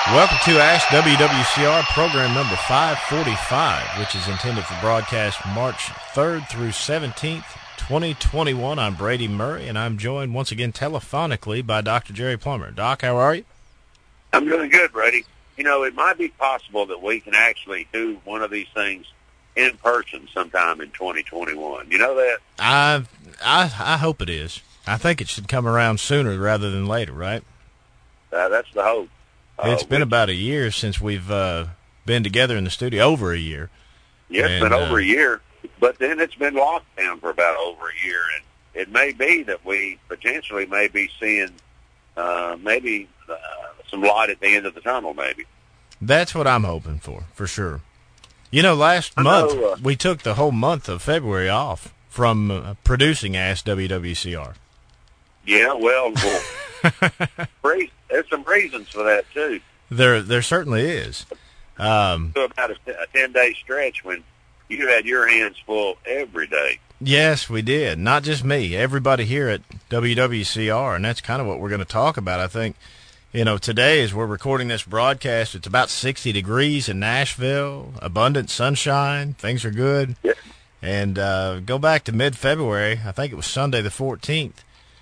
Welcome to Ask WWCR program number 545, which is intended for broadcast March 3rd through 17th, 2021. I'm Brady Murray, and I'm joined once again telephonically by Dr. Jerry Plummer. Doc, how are you? I'm doing good, Brady. You know, it might be possible that we can actually do one of these things in person sometime in 2021. You know that? I hope it is. I think it should come around sooner rather than later, right? That's the hope. It's been about a year since we've been together in the studio, over a year. Yeah, it's been over a year, but then it's been locked down for about over a year, and it may be that we potentially may be seeing some light at the end of the tunnel, maybe. That's what I'm hoping for sure. You know, last month we took the whole month of February off from producing Ask WWCR. Yeah, well there's some reasons for that, too. There certainly is. So about a 10-day stretch when you had your hands full every day. Yes, we did. Not just me. Everybody here at WWCR, and that's kind of what we're going to talk about, I think. You know, today as we're recording this broadcast, it's about 60 degrees in Nashville, abundant sunshine, things are good. Yeah. And go back to mid-February, I think it was Sunday the 14th,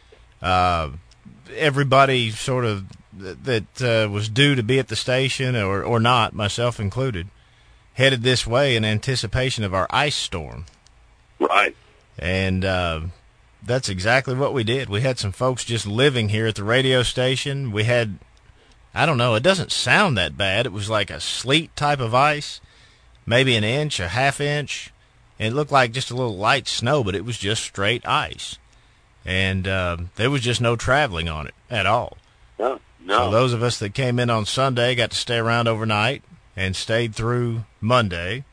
everybody sort of that was due to be at the station or not, myself included, headed this way in anticipation of our ice storm. Right. And that's exactly what we did. We had some folks just living here at the radio station. We had, I don't know, it doesn't sound that bad. It was like a sleet type of ice, maybe an inch, a half inch. And it looked like just a little light snow, but it was just straight ice. And there was just no traveling on it at all. No. So those of us that came in on Sunday got to stay around overnight and stayed through Monday.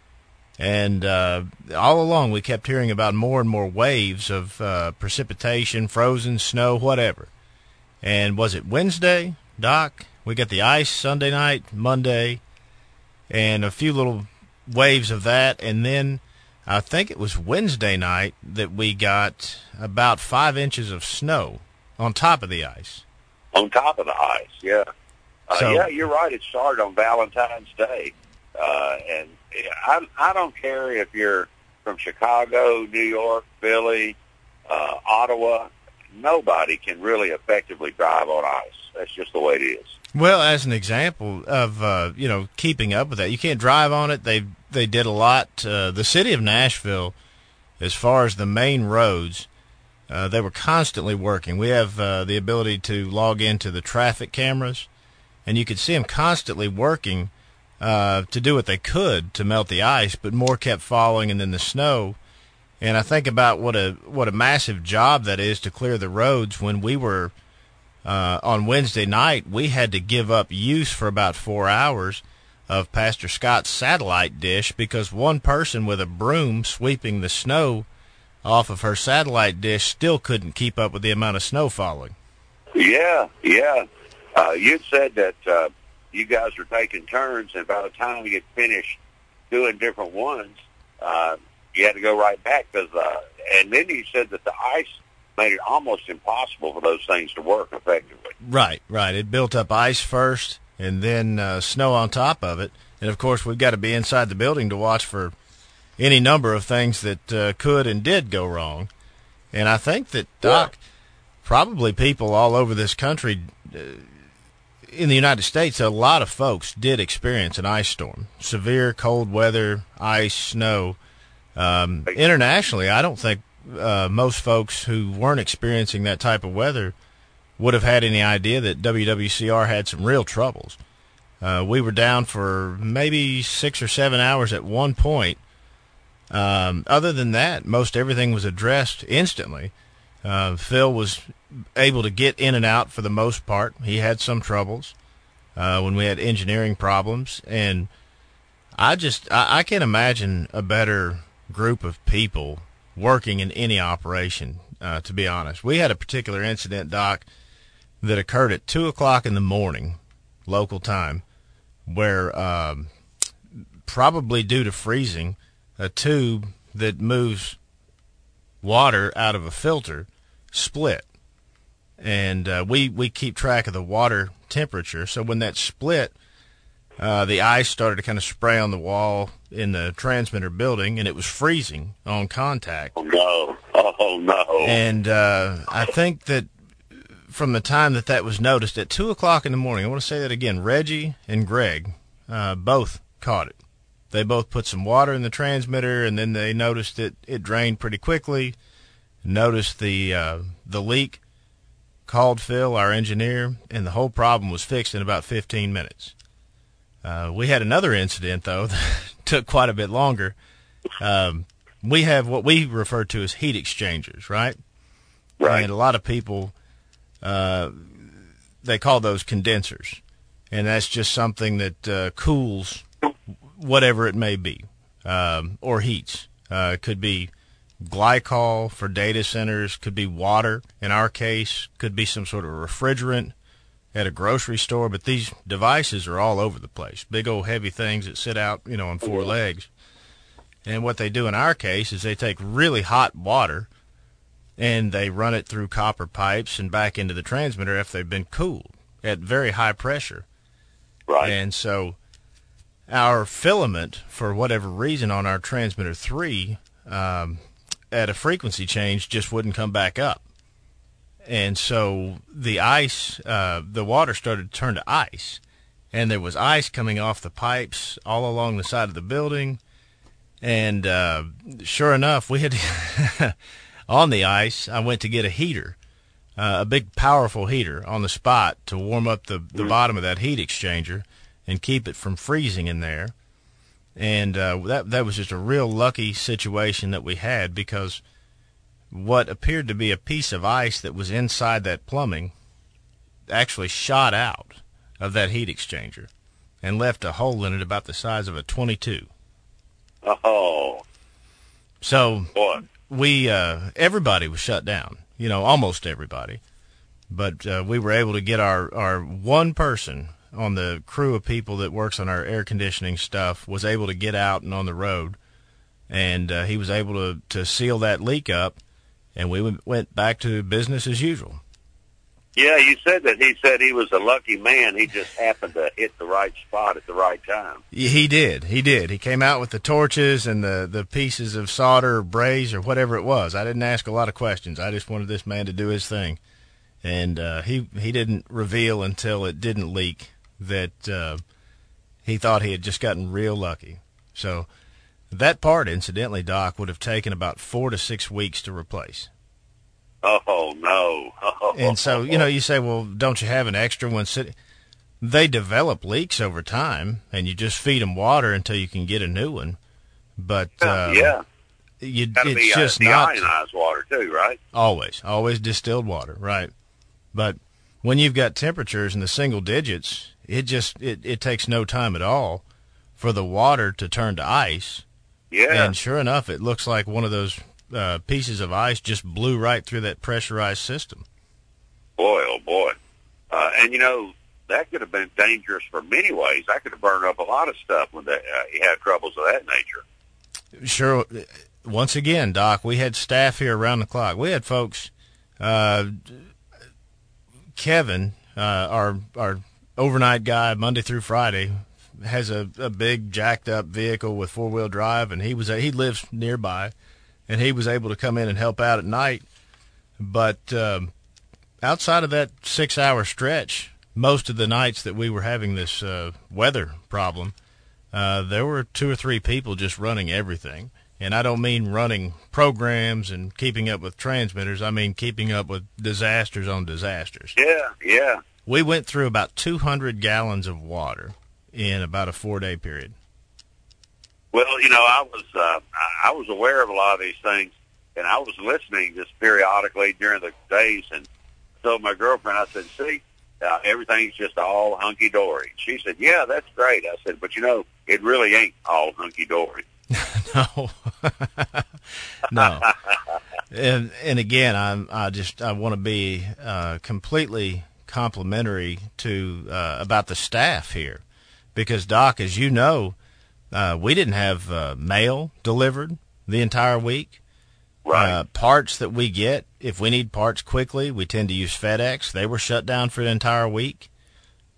And all along we kept hearing about more and more waves of precipitation, frozen snow, whatever. And was it Wednesday, Doc? We got the ice Sunday night, Monday, and a few little waves of that. And then I think it was Wednesday night that we got about 5 inches of snow on top of the ice. On top of the ice, yeah. So, yeah, you're right. It started on Valentine's Day. And I don't care if you're from Chicago, New York, Philly, Ottawa. Nobody can really effectively drive on ice. That's just the way it is. Well, as an example of, keeping up with that, you can't drive on it. They did a lot. The city of Nashville, as far as the main roads, they were constantly working. We have the ability to log into the traffic cameras, and you could see them constantly working to do what they could to melt the ice, but more kept falling, and then the snow. And I think about what a massive job that is to clear the roads. When we were on Wednesday night, we had to give up use for about 4 hours of Pastor Scott's satellite dish because one person with a broom sweeping the snow off of her satellite dish still couldn't keep up with the amount of snow falling. Yeah. You said that you guys were taking turns, and by the time you get finished doing different ones, you had to go right back. And then you said that the ice made it almost impossible for those things to work effectively. Right. It built up ice first, and then snow on top of it. And, of course, we've got to be inside the building to watch for any number of things that could and did go wrong. And I think that, Doc, probably people all over this country, in the United States, a lot of folks did experience an ice storm. Severe cold weather, ice, snow. Internationally, I don't think most folks who weren't experiencing that type of weather would have had any idea that WWCR had some real troubles. We were down for maybe 6 or 7 hours at one point. Other than that, most everything was addressed instantly. Phil was able to get in and out for the most part. He had some troubles when we had engineering problems, and I can't imagine a better group of people working in any operation, to be honest. We had a particular incident, Doc, that occurred at 2 o'clock in the morning, local time, where probably due to freezing, a tube that moves water out of a filter split. And we keep track of the water temperature. So when that split, the ice started to kind of spray on the wall in the transmitter building, and it was freezing on contact. Oh, no. Oh, no. And I think that from the time that was noticed, at 2 o'clock in the morning, I want to say that again, Reggie and Greg both caught it. They both put some water in the transmitter, and then they noticed that it drained pretty quickly, noticed the leak, called Phil, our engineer, and the whole problem was fixed in about 15 minutes. We had another incident, though, that took quite a bit longer. We have what we refer to as heat exchangers, right? Right. And a lot of people, they call those condensers. And that's just something that cools whatever it may be, or heats. It could be glycol for data centers, could be water. In our case, could be some sort of refrigerant at a grocery store. But these devices are all over the place. Big old heavy things that sit out, on four legs. And what they do in our case is they take really hot water and they run it through copper pipes and back into the transmitter after they've been cooled at very high pressure. Right. And so our filament, for whatever reason, on our transmitter 3, at a frequency change, just wouldn't come back up. And so the ice, the water started to turn to ice. And there was ice coming off the pipes all along the side of the building. And sure enough, we had on the ice, I went to get a heater, a big, powerful heater on the spot to warm up the bottom of that heat exchanger and keep it from freezing in there. And that was just a real lucky situation that we had, because what appeared to be a piece of ice that was inside that plumbing actually shot out of that heat exchanger and left a hole in it about the size of a .22. Oh. So Boy. we everybody was shut down, almost everybody. But we were able to get our one person on the crew of people that works on our air conditioning stuff was able to get out and on the road, and he was able to seal that leak up, and we went back to business as usual. Yeah, you said that he was a lucky man. He just happened to hit the right spot at the right time. He did. He came out with the torches and the pieces of solder or braze or whatever it was. I didn't ask a lot of questions. I just wanted this man to do his thing. And he didn't reveal until it didn't leak that he thought he had just gotten real lucky. So that part, incidentally, Doc, would have taken about 4 to 6 weeks to replace. Oh, no. And so, you say, well, don't you have an extra one sitting? They develop leaks over time, and you just feed them water until you can get a new one. But yeah, it's just not deionized water too, right? Always distilled water, right? But when you've got temperatures in the single digits, it takes no time at all for the water to turn to ice. Yeah. And sure enough, it looks like one of those pieces of ice just blew right through that pressurized system. Boy, oh boy. And that could have been dangerous for many ways. That could have burned up a lot of stuff when you had troubles of that nature. Sure. Once again, Doc, we had staff here around the clock. We had folks, Kevin, our overnight guy, Monday through Friday, has a big jacked up vehicle with 4-wheel drive, and he lives nearby, and he was able to come in and help out at night. But outside of that 6-hour stretch, most of the nights that we were having this weather problem, there were 2 or 3 people just running everything. And I don't mean running programs and keeping up with transmitters. I mean keeping up with disasters on disasters. Yeah. We went through about 200 gallons of water in about a 4-day period. Well, I was aware of a lot of these things, and I was listening just periodically during the days, and told my girlfriend, I said, see, everything's just all hunky-dory. She said, yeah, that's great. I said, but it really ain't all hunky-dory. No. No. And again, I want to be completely complimentary to about the staff here, because Doc, as you know, we didn't have mail delivered the entire week. Right. Parts that we get, if we need parts quickly, we tend to use FedEx. They were shut down for the entire week.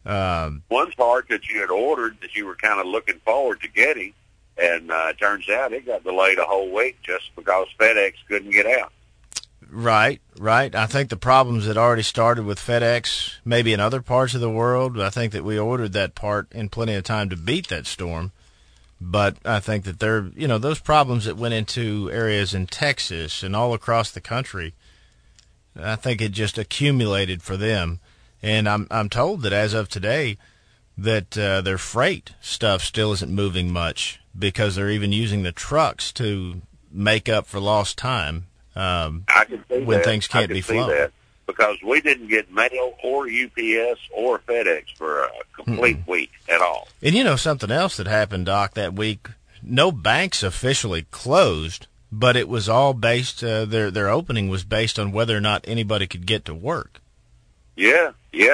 one part that you had ordered that you were kind of looking forward to getting, and turns out it got delayed a whole week just because FedEx couldn't get out. Right. I think the problems had already started with FedEx, maybe in other parts of the world. I think that we ordered that part in plenty of time to beat that storm. But I think that those problems that went into areas in Texas and all across the country, I think it just accumulated for them. And I'm told that as of today, that their freight stuff still isn't moving much because they're even using the trucks to make up for lost time. I can see when that. things can't be flown. That because we didn't get mail or UPS or FedEx for a complete week at all. And something else that happened, Doc, that week, no banks officially closed, but it was all based, their opening was based on whether or not anybody could get to work. Yeah.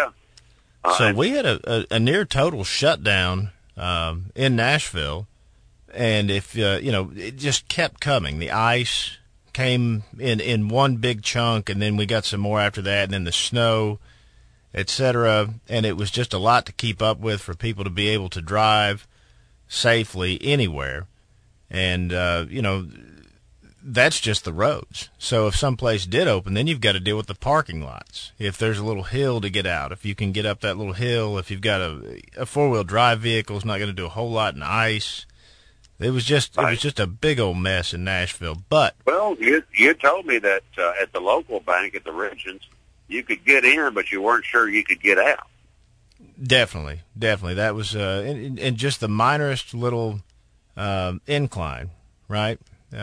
So we had a near total shutdown in Nashville, and if it just kept coming. The ice came in one big chunk, and then we got some more after that, and then the snow, etc. And it was just a lot to keep up with for people to be able to drive safely anywhere. And that's just the roads. So if someplace did open, then you've got to deal with the parking lots. If there's a little hill to get out, if you can get up that little hill, if you've got a four-wheel drive vehicle, it's not going to do a whole lot in ice. It was just a big old mess in Nashville. But you told me that at the local bank at the Regions, you could get in, but you weren't sure you could get out. Definitely. That was in just the minorest little incline, right?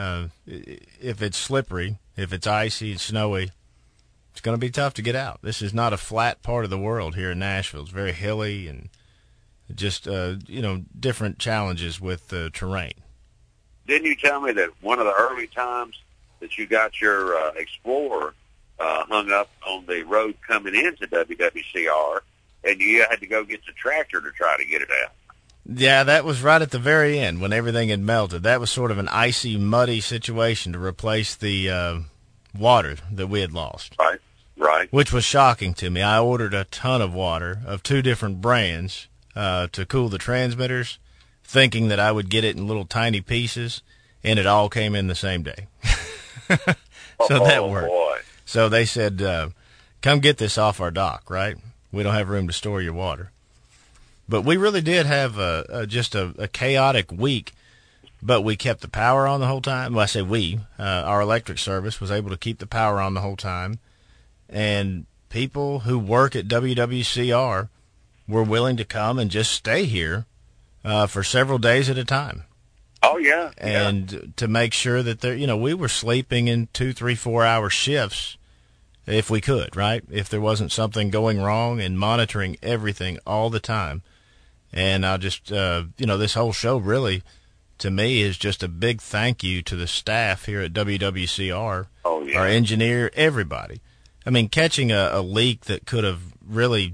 If it's slippery, if it's icy and snowy, it's going to be tough to get out. This is not a flat part of the world here in Nashville. It's very hilly and just, different challenges with the terrain. Didn't you tell me that one of the early times that you got your Explorer hung up on the road coming into WWCR, and you had to go get the tractor to try to get it out? Yeah, that was right at the very end when everything had melted. That was sort of an icy, muddy situation to replace the water that we had lost. Right. Which was shocking to me. I ordered a ton of water of two different brands to cool the transmitters, thinking that I would get it in little tiny pieces, and it all came in the same day. So that worked. Boy. So they said, come get this off our dock, right? We don't have room to store your water. But we really did have just a chaotic week, but we kept the power on the whole time. Well, I say we. Our electric service was able to keep the power on the whole time, and people who work at WWCR were willing to come and just stay here for several days at a time. Oh, yeah. And to make sure that we were sleeping in 2, 3, 4 hour shifts if we could, right? If there wasn't something going wrong, and monitoring everything all the time. And I'll just, this whole show really, to me, is just a big thank you to the staff here at WWCR, oh, yeah. Our engineer, everybody. I mean, catching a leak that could have really,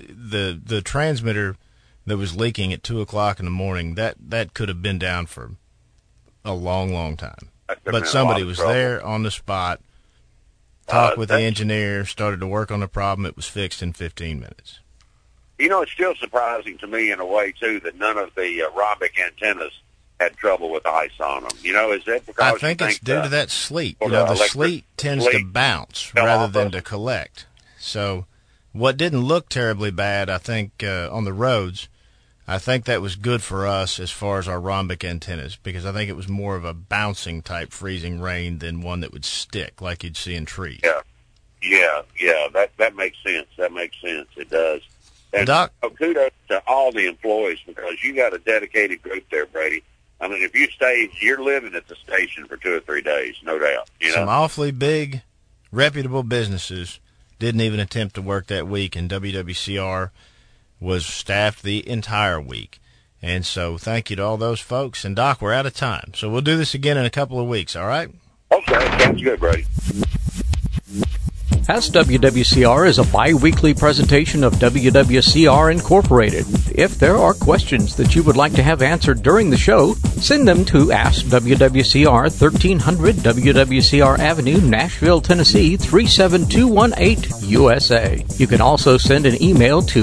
the transmitter that was leaking at 2 o'clock in the morning, that could have been down for a long, long time. But somebody was there on the spot, talked with the engineer, started to work on the problem. It was fixed in 15 minutes. It's still surprising to me in a way, too, that none of the rhombic antennas had trouble with ice on them. Is that because I think it's due to that sleet. The sleet tends to bounce rather than to collect. So what didn't look terribly bad, I think, on the roads, I think that was good for us as far as our rhombic antennas, because I think it was more of a bouncing type freezing rain than one that would stick like you'd see in trees. Yeah. That makes sense. It does. And Doc, kudos to all the employees, because you got a dedicated group there, Brady. I mean, if you stay, you're living at the station for 2 or 3 days, no doubt. Some awfully big, reputable businesses didn't even attempt to work that week, and WWCR was staffed the entire week. And so thank you to all those folks. And, Doc, we're out of time, so we'll do this again in a couple of weeks, all right? Okay, sounds good, Brady. Ask WWCR is a bi-weekly presentation of WWCR Incorporated. If there are questions that you would like to have answered during the show, send them to Ask WWCR, 1300 WWCR Avenue, Nashville, Tennessee, 37218, USA. You can also send an email to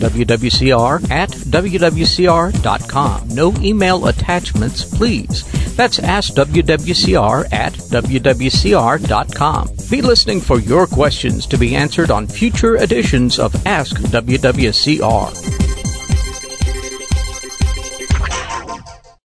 AskWWCR@WWCR.com. No email attachments, please. That's AskWWCR@WWCR.com. Be listening for your questions to be answered on future editions of Ask WWCR.